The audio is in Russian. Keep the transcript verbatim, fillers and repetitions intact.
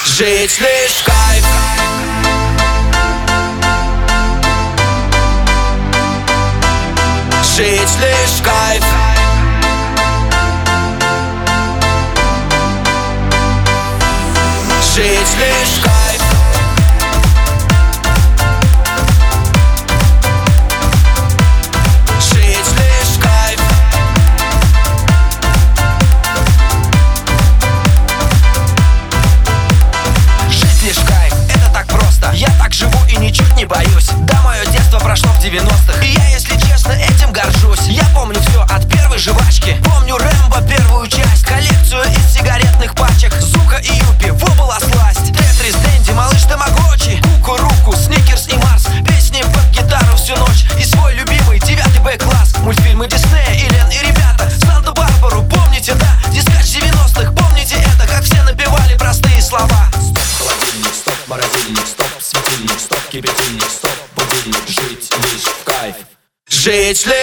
Жить лишь в кайф. Жить лишь в кайф. Жить лишь в кайф. Жить лишь в кайф. Жить лишь в кайф, это так просто. Я так живу и ничуть не боюсь. Да, мое детство прошло в девяностых, и я, если честно, этим горжусь. Я помню все от первой жвачки. Помню Рэмбо первую часть, коллекцию из сигаретных пачек, Зука и Юпи, во была сласть. Тетрис, Дэнди, малыш Тамагочи, Кукуруку, Сникерс и Марс. Песни под гитару всю ночь и свой любимый девятый Б-класс. Мультфильмы Диснея, Элен и ребята, Санта-Барбару, помните, да? Дискач девяностых, помните это, как все напевали простые слова. Стоп, холодильник, стоп, морозильник, стоп, светильник, стоп, кипятильник, стоп, будильник. Жить лишь в кайф. Жить лишь